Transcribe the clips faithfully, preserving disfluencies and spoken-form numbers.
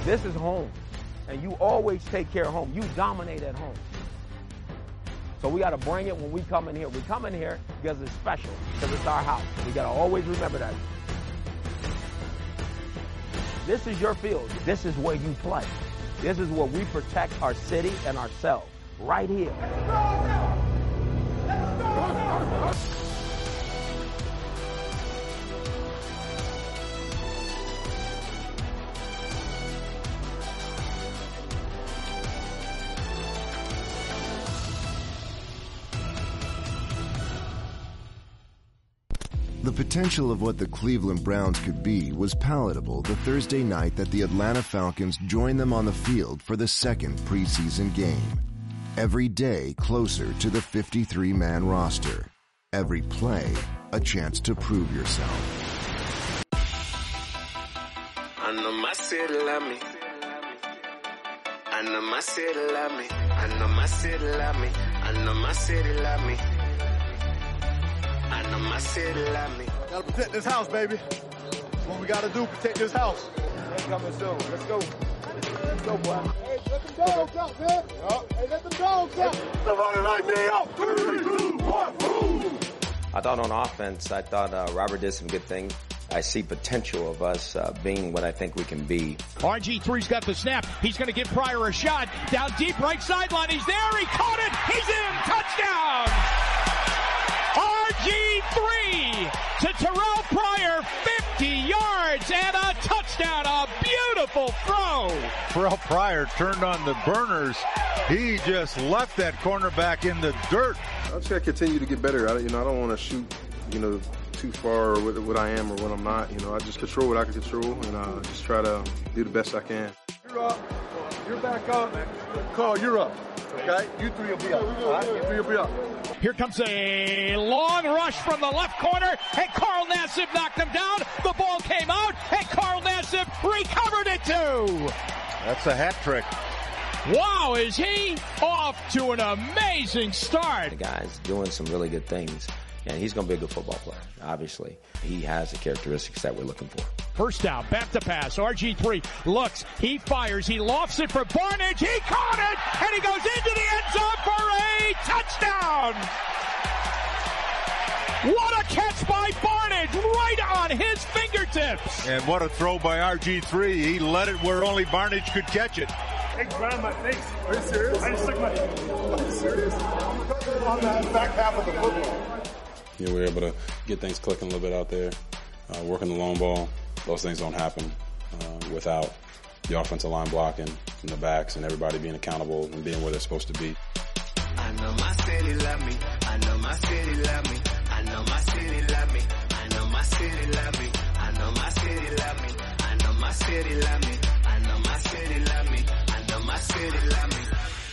This is home, and you always take care of home. You dominate at home. So we got to bring it when we come in here. We come in here because it's special, because it's our house. We got to always remember that. This is your field. This is where you play. This is where we protect our city and ourselves, right here. The potential of what the Cleveland Browns could be was palatable the Thursday night that the Atlanta Falcons joined them on the field for the second preseason game. Every day closer to the fifty-three man roster. Every play, a chance to prove yourself. I know my city love me. I know my city love me. I know my city love me. I know my city love me. I know my city love me. Gotta protect this house, baby. That's what we gotta do, protect this house. They're coming soon. Let's go. Let's go, boy. Hey, let them dogs out, man. Oh. Hey, let them dogs out. Somebody light me up. Three, two, one, boom. I thought on offense, I thought uh, Robert did some good things. I see potential of us uh, being what I think we can be. R G three's got the snap. He's going to give Pryor a shot. Down deep right sideline. He's there. He caught it. He's in. Touchdown. R G three to Terrell Pryor, fifty yards and a touchdown. A beautiful throw. Terrell Pryor turned on the burners. He just left that cornerback in the dirt. I just got to continue to get better. I, you know, I don't want to shoot, you know, too far or what, what I am or what I'm not. You know, I just control what I can control and uh, just try to do the best I can. You're up. You're back up. Carl, you're up. Okay? You three will be up. All right? You three will be up. Here comes a long rush from the left corner, and Carl Nassib knocked him down. The ball came out, and Carl Nassib recovered it too. That's a hat trick. Wow, is he off to an amazing start. The guy's doing some really good things, and he's going to be a good football player, obviously. He has the characteristics that we're looking for. First down, back to pass. R G three looks, he fires, he lofts it for Barnidge. He caught it, and he goes into the end zone for a touchdown. What a catch by Barnidge, right on his fingertips. And what a throw by R G three. He let it where only Barnidge could catch it. Hey, grab my face. Are you serious? I just stuck my... Are you serious? On the back half of the football. You know, we were able to get things clicking a little bit out there, uh, working the long ball. Those things don't happen uh, without the offensive line blocking and the backs and everybody being accountable and being where they're supposed to be. I know my city love me. I know my city love me. I know my city love me. I know my city love me. I know my city love me. I know my city love me. I know my city love me. I know my city love me.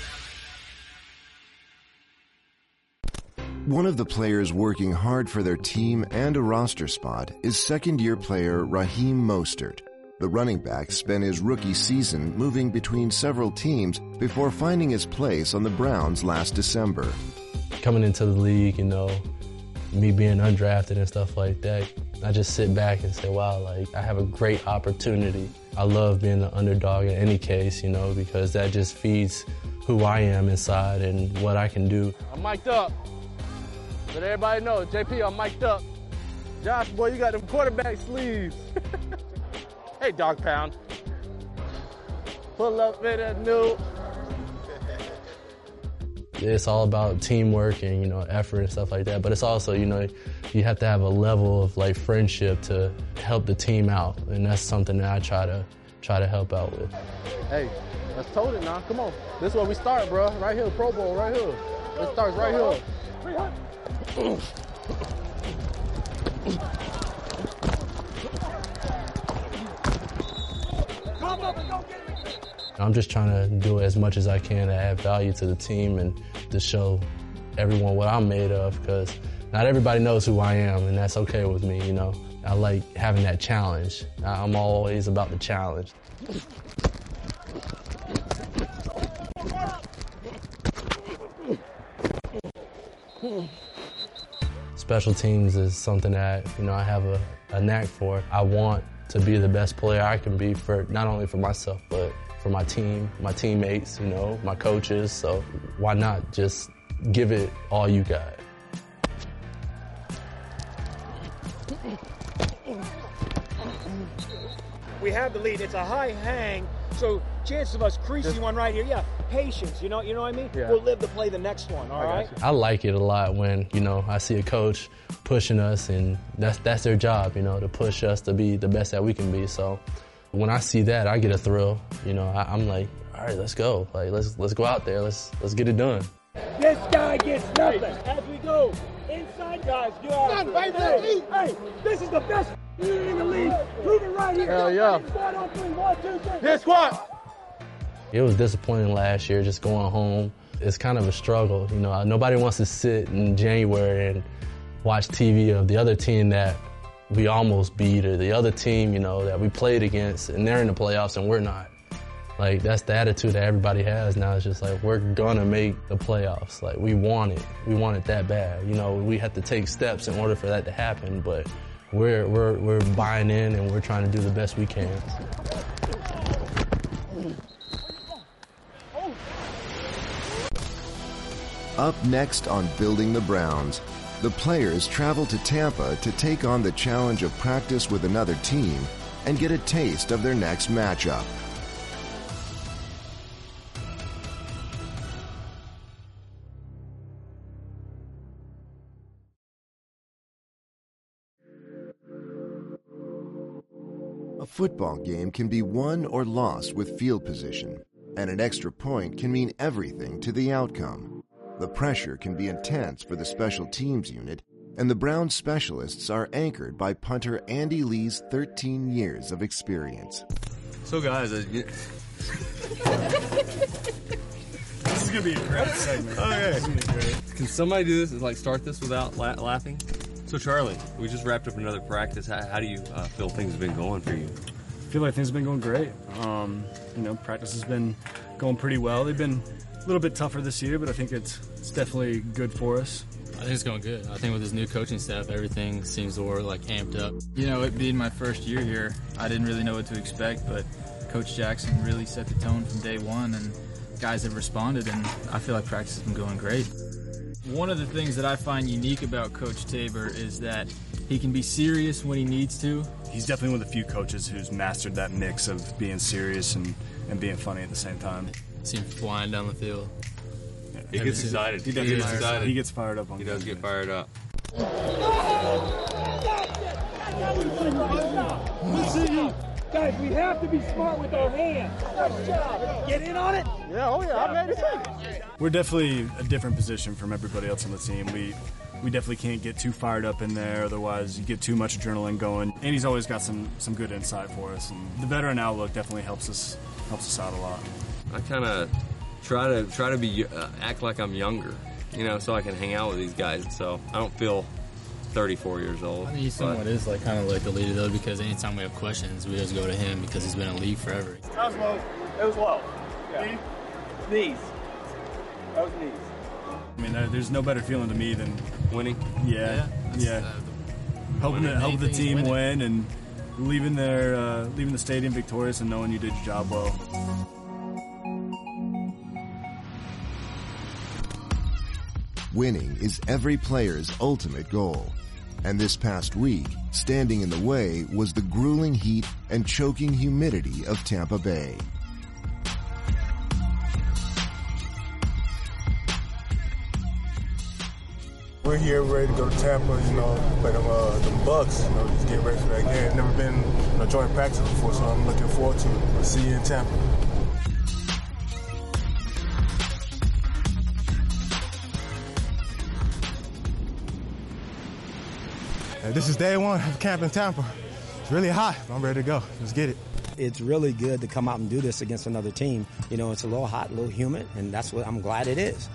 One of the players working hard for their team and a roster spot is second-year player Raheem Mostert. The running back spent his rookie season moving between several teams before finding his place on the Browns last December. Coming into the league, you know, me being undrafted and stuff like that, I just sit back and say, wow, like, I have a great opportunity. I love being the underdog in any case, you know, because that just feeds who I am inside and what I can do. I'm mic'd up. Let everybody know, J P, I'm mic'd up. Josh, boy, you got them quarterback sleeves. Hey, dog pound. Pull up in a new. It's all about teamwork and, you know, effort and stuff like that. But it's also, you know, you have to have a level of, like, friendship to help the team out. And that's something that I try to try to help out with. Hey, let's told it now. Come on. This is where we start, bro. Right here, Pro Bowl, right here. It starts right here. I'm just trying to do as much as I can to add value to the team and to show everyone what I'm made of, because not everybody knows who I am, and that's okay with me, you know. I like having that challenge. I'm always about the challenge. Special teams is something that, you know, I have a, a knack for. I want to be the best player I can be, for not only for myself, but for my team, my teammates, you know, my coaches. So why not just give it all you got? We have the lead. It's a high hang, so chances of us creasing one right here, yeah, patience, you know you know what I mean? Yeah. We'll live to play the next one, all right? I like it a lot when, you know, I see a coach pushing us, and that's that's their job, you know, to push us to be the best that we can be. So when I see that, I get a thrill. You know, I, I'm like, all right, let's go. Like, let's let's go out there. Let's let's get it done. This guy gets nothing. As we go inside, guys, you are. Hey, hey, this is the best in the league. Prove it right here. Hell yeah. Squad on three. One, two, three. Hit squad. It was disappointing last year, just going home. It's kind of a struggle. You know, nobody wants to sit in January and watch T V of the other team that we almost beat, or the other team, you know, that we played against, and they're in the playoffs and we're not. Like, that's the attitude that everybody has now. It's just like, we're gonna make the playoffs. Like, we want it. We want it that bad. You know, we have to take steps in order for that to happen, but we're, we're, we're buying in and we're trying to do the best we can. Up next on Building the Browns, the players travel to Tampa to take on the challenge of practice with another team and get a taste of their next matchup. A football game can be won or lost with field position, and an extra point can mean everything to the outcome. The pressure can be intense for the special teams unit, and the Browns specialists are anchored by punter Andy Lee's thirteen years of experience. So guys, uh, yeah. This is going to be a great segment. Okay. This is gonna be great. Can somebody do this, like start this without la- laughing? So Charlie, we just wrapped up another practice. How, how do you uh, feel things have been going for you? I feel like things have been going great. Um, you know, practice has been going pretty well. They've been a little bit tougher this year, but I think it's it's definitely good for us. I think it's going good. I think with this new coaching staff, everything seems to work like amped up. You know, it being my first year here, I didn't really know what to expect, but Coach Jackson really set the tone from day one, and guys have responded, and I feel like practice has been going great. One of the things that I find unique about Coach Tabor is that he can be serious when he needs to. He's definitely one of the few coaches who's mastered that mix of being serious and, and being funny at the same time. See him flying down the field. Yeah. He gets excited. He, he gets excited. He gets fired up on He does get fired up. We see you. Guys, we have to be smart with our hands. Nice job. Get in on it? Yeah, oh yeah, I made it. We're definitely a different position from everybody else on the team. We we definitely can't get too fired up in there, otherwise you get too much adrenaline going. And he's always got some some good insight for us, and the veteran outlook definitely helps us helps us out a lot. I kind of try to try to be uh, act like I'm younger, you know, so I can hang out with these guys. So I don't feel thirty-four years old. I mean, he somewhat is like kind of like the leader though, because anytime we have questions, we just go to him because he's been in the league forever. That was low. It was low. Yeah. Knees. That was knees. I mean, there's no better feeling to me than winning. Yeah, yeah. yeah. Uh, helping the, help the team win and leaving their uh, leaving the stadium victorious and knowing you did your job well. Winning is every player's ultimate goal. And this past week, standing in the way was the grueling heat and choking humidity of Tampa Bay. We're here ready to go to Tampa, you know, play them, uh, them Bucks, you know, just get ready for that game. Never been in a joint practice before, so I'm looking forward to it. I'll see you in Tampa. This is day one of camp in Tampa. It's really hot, but I'm ready to go. Let's get it. It's really good to come out and do this against another team. You know, it's a little hot, a little humid, and that's what I'm glad it is.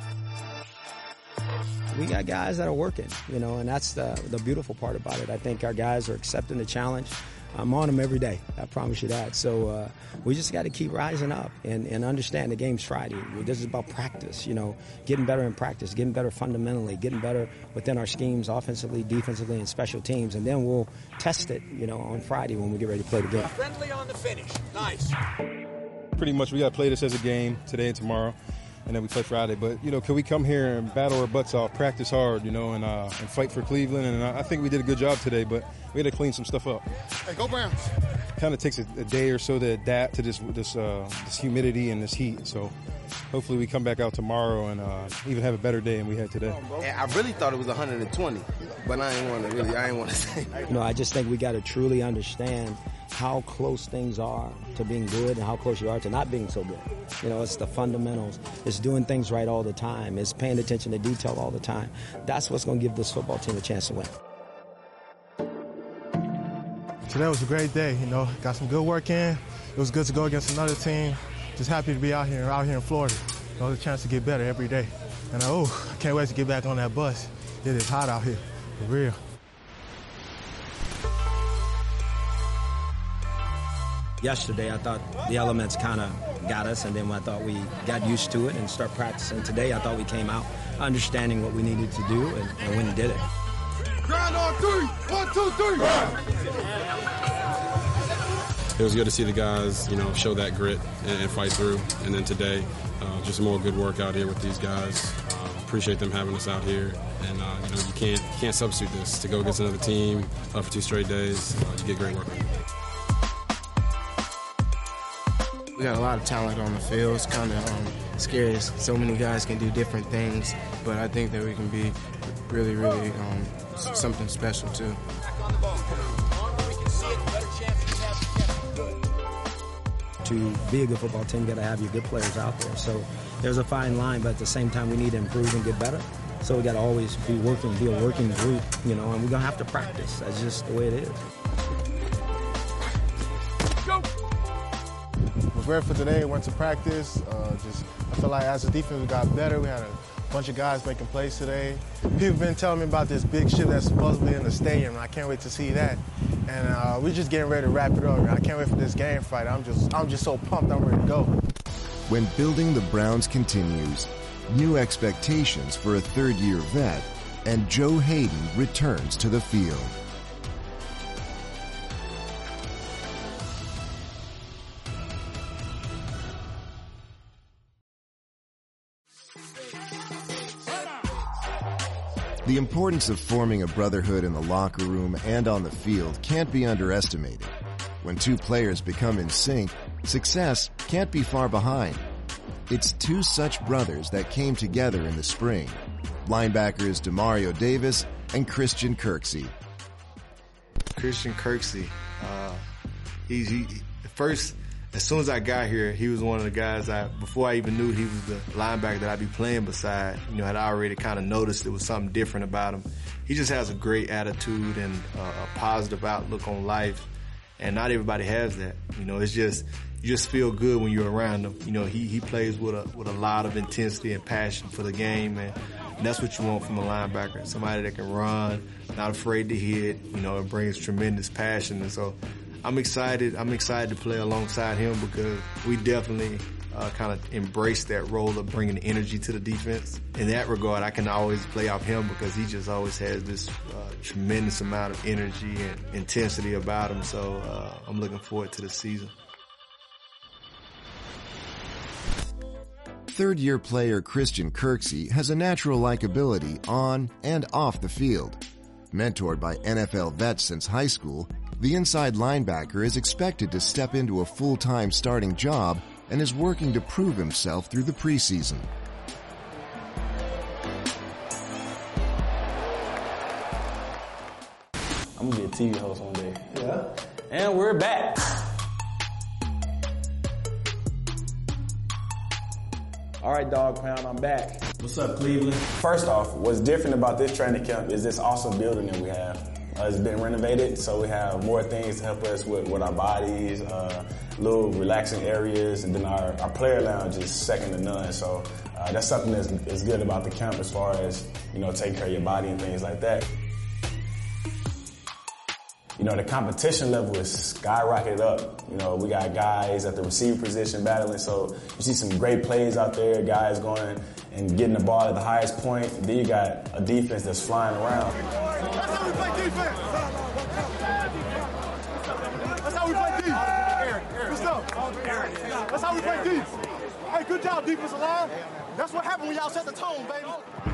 We got guys that are working, you know, and that's the, the beautiful part about it. I think our guys are accepting the challenge. I'm on them every day, I promise you that. So uh, we just got to keep rising up and, and understand the game's Friday. This is about practice, you know, getting better in practice, getting better fundamentally, getting better within our schemes, offensively, defensively, and special teams. And then we'll test it, you know, on Friday when we get ready to play the game. Friendly on the finish. Nice. Pretty much we got to play this as a game today and tomorrow, and then we play Friday. But, you know, can we come here and battle our butts off, practice hard, you know, and, uh, and fight for Cleveland? And I think we did a good job today, but we had to clean some stuff up. Hey, go Browns. Kind of takes a, a day or so to adapt to this this uh, this humidity and this heat. So hopefully we come back out tomorrow and uh, even have a better day than we had today. I really thought it was one hundred twenty, but I ain't want to really. I ain't want to say. You know, I just think we got to truly understand how close things are to being good and how close you are to not being so good. You know, it's the fundamentals. It's doing things right all the time. It's paying attention to detail all the time. That's what's going to give this football team a chance to win. Today was a great day, you know, got some good work in. It was good to go against another team. Just happy to be out here, out here in Florida. You know, the chance to get better every day. And oh, I can't wait to get back on that bus. It is hot out here, for real. Yesterday, I thought the elements kind of got us, and then I thought we got used to it and start practicing. Today, I thought we came out understanding what we needed to do, and, and went and did it. Grind on three. One, two, three. It was good to see the guys, you know, show that grit and, and fight through. And then today, uh, just more good work out here with these guys. Uh, appreciate them having us out here. And, uh, you know, you can't, you can't substitute this. To go against another team uh, for two straight days, uh, you get great work. We got a lot of talent on the field. It's kind of um, scary. So many guys can do different things, but I think that we can be really, really um, something special too. To be a good football team, you got to have your good players out there. So there's a fine line, but at the same time, we need to improve and get better. So we got to always be working, be a working group, you know, and we're gonna have to practice. That's just the way it is. Was ready for today, went to practice. Uh, just I feel like as a defense we got better. We had a bunch of guys making plays today. People have been telling me about this big ship that's supposed to be in the stadium, and I can't wait to see that. And uh, we're just getting ready to wrap it up. I can't wait for this game fight. I'm just I'm just so pumped. I'm ready to go. When building the Browns continues, new expectations for a third-year vet, and Joe Haden returns to the field. The importance of forming a brotherhood in the locker room and on the field can't be underestimated. When two players become in sync, success can't be far behind. It's two such brothers that came together in the spring. Linebackers Demario Davis and Christian Kirksey. Christian Kirksey, uh, he, he, first, as soon as I got here, he was one of the guys I, before I even knew he was the linebacker that I'd be playing beside, you know, I'd already kind of noticed there was something different about him. He just has a great attitude and uh, a positive outlook on life, and not everybody has that. You know, it's just, you just feel good when you're around him. You know, he, he plays with a, with a lot of intensity and passion for the game, and, and that's what you want from a linebacker, somebody that can run, not afraid to hit, you know, it brings tremendous passion. And so I'm excited. I'm excited to play alongside him because we definitely uh, kind of embrace that role of bringing energy to the defense. In that regard, I can always play off him because he just always has this uh, tremendous amount of energy and intensity about him. So uh, I'm looking forward to the season. Third-year player Christian Kirksey has a natural likability on and off the field. Mentored by N F L vets since high school, the inside linebacker is expected to step into a full-time starting job and is working to prove himself through the preseason. I'm gonna be a T V host one day. Yeah. And we're back. All right, Dog Pound, I'm back. What's up, Cleveland? First off, what's different about this training camp is this awesome building that we have. Uh, it's been renovated, so we have more things to help us with, with our bodies, uh, little relaxing areas, and then our, our player lounge is second to none. So uh, that's something that's is good about the camp as far as, you know, taking care of your body and things like that. You know, the competition level is skyrocketed up. You know, we got guys at the receiver position battling, so you see some great plays out there, guys going and getting the ball at the highest point. Then you got a defense that's flying around. That's how we play defense. That's how we play defense. Good stuff. That's how we play defense. Hey, good job, defensive line. That's what happened when y'all set the tone, baby.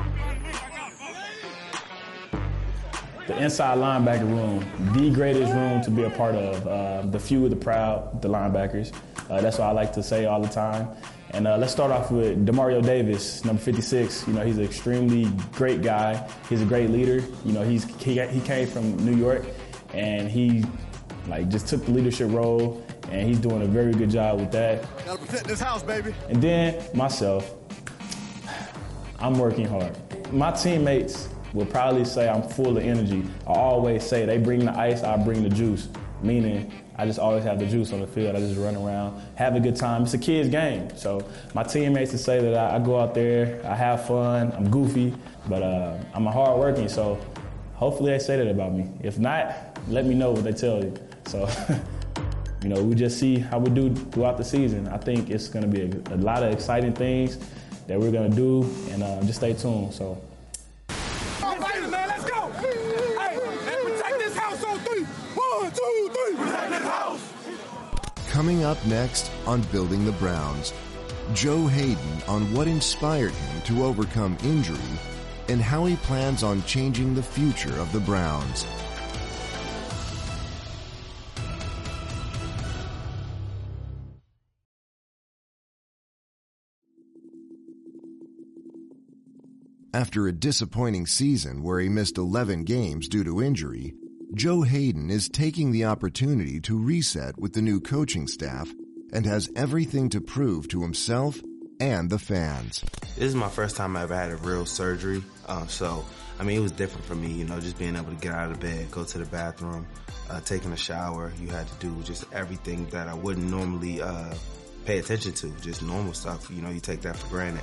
The inside linebacker room, the greatest room to be a part of. Uh, the few, the proud, the linebackers. Uh, that's what I like to say all the time. And uh, let's start off with Demario Davis, number fifty-six. You know, he's an extremely great guy. He's a great leader. You know, he's he, he came from New York, and he like just took the leadership role, and he's doing a very good job with that. Gotta protect this house, baby. And then myself, I'm working hard. My teammates will probably say I'm full of energy. I always say they bring the ice, I bring the juice, meaning I just always have the juice on the field. I just run around, have a good time. It's a kid's game. So my teammates will say that I, I go out there, I have fun, I'm goofy, but uh, I'm a hard working, so hopefully they say that about me. If not, let me know what they tell you. So, you know, we just see how we do throughout the season. I think it's gonna be a, a lot of exciting things that we're gonna do, and uh, just stay tuned. So. All right, man, let's go. Hey, and protect this house on three. One, two, three. Protect this house. Coming up next on Building the Browns, Joe Haden on what inspired him to overcome injury and how he plans on changing the future of the Browns. After a disappointing season where he missed eleven games due to injury, Joe Haden is taking the opportunity to reset with the new coaching staff and has everything to prove to himself and the fans. This is my first time I ever had a real surgery, uh, so, I mean, it was different for me, you know, just being able to get out of bed, go to the bathroom, uh, taking a shower. You had to do just everything that I wouldn't normally uh, pay attention to, just normal stuff. You know, you take that for granted.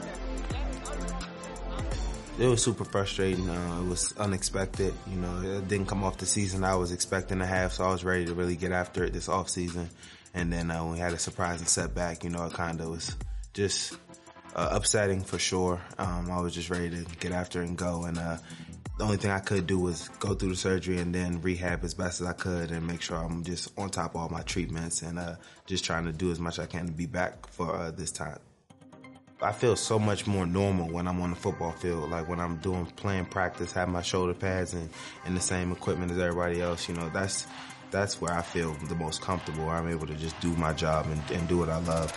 It was super frustrating. Uh, it was unexpected. You know, it didn't come off the season I was expecting to have, so I was ready to really get after it this off season. And then uh, when we had a surprising setback, you know, it kind of was just uh, upsetting for sure. Um, I was just ready to get after it and go. And uh, the only thing I could do was go through the surgery and then rehab as best as I could and make sure I'm just on top of all my treatments and uh, just trying to do as much as I can to be back for uh, this time. I feel so much more normal when I'm on the football field, like when I'm doing playing practice, have my shoulder pads and, and the same equipment as everybody else. You know, that's that's where I feel the most comfortable. I'm able to just do my job and, and do what I love.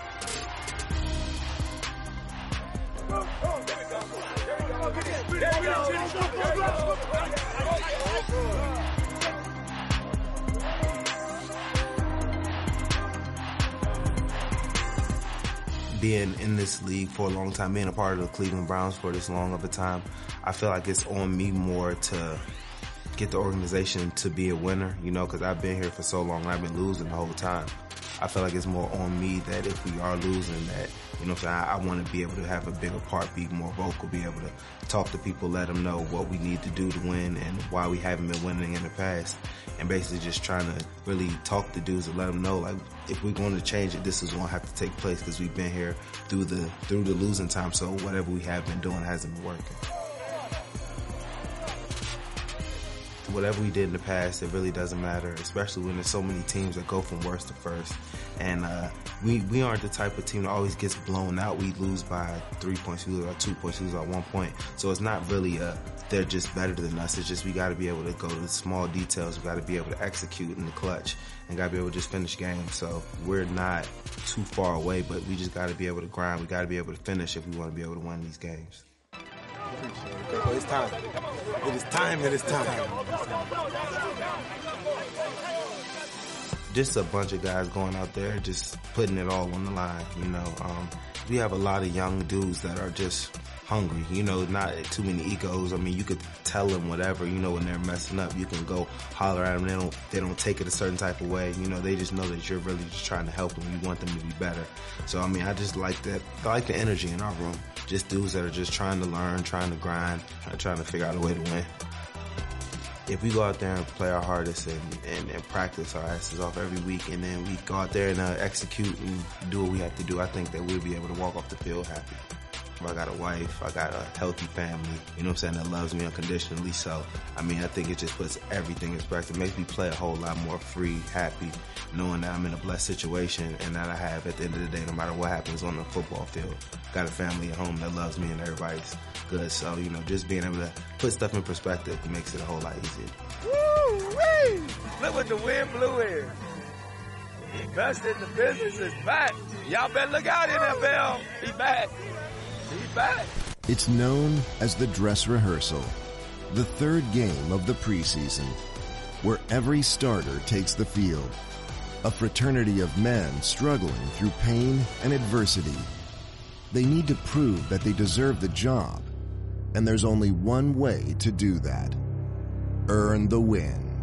Being in this league for a long time, being a part of the Cleveland Browns for this long of a time, I feel like it's on me more to get the organization to be a winner, you know, because I've been here for so long and I've been losing the whole time. I feel like it's more on me that if we are losing that, you know, I, I want to be able to have a bigger part, be more vocal, be able to talk to people, let them know what we need to do to win and why we haven't been winning in the past. And basically just trying to really talk to dudes and let them know, like, if we're going to change it, this is going to have to take place because we've been here through the through the losing time. So whatever we have been doing hasn't been working. Whatever we did in the past, it really doesn't matter, especially when there's so many teams that go from worst to first. And uh, we we aren't the type of team that always gets blown out. We lose by three points, we lose by two points, we lose by one point. So it's not really a, they're just better than us. It's just we got to be able to go to the small details. We got to be able to execute in the clutch and got to be able to just finish games. So we're not too far away, but we just got to be able to grind. We got to be able to finish if we want to be able to win these games. It's time. It is time. It is time. Just a bunch of guys going out there, just putting it all on the line. You know, um, we have a lot of young dudes that are just hungry. You know, not too many egos. I mean, you could tell them whatever. You know, when they're messing up, you can go holler at them. They don't. They don't take it a certain type of way. You know, they just know that you're really just trying to help them. You want them to be better. So I mean, I just like that. I like the energy in our room. Just dudes that are just trying to learn, trying to grind, trying to figure out a way to win. If we go out there and play our hardest and, and, and practice our asses off every week and then we go out there and uh, execute and do what we have to do, I think that we'll be able to walk off the field happy. I got a wife, I got a healthy family, you know what I'm saying, that loves me unconditionally. So, I mean, I think it just puts everything in perspective. It makes me play a whole lot more free, happy, knowing that I'm in a blessed situation and that I have, at the end of the day, no matter what happens on the football field, got a family at home that loves me and everybody's good. So, you know, just being able to put stuff in perspective makes it a whole lot easier. Woo-wee! Look what the wind blew in. The best in the business is back. Y'all better look out, N F L. He back. He's back. It's known as the dress rehearsal, the third game of the preseason, where every starter takes the field. A fraternity of men struggling through pain and adversity. They need to prove that they deserve the job, and there's only one way to do that. Earn the win.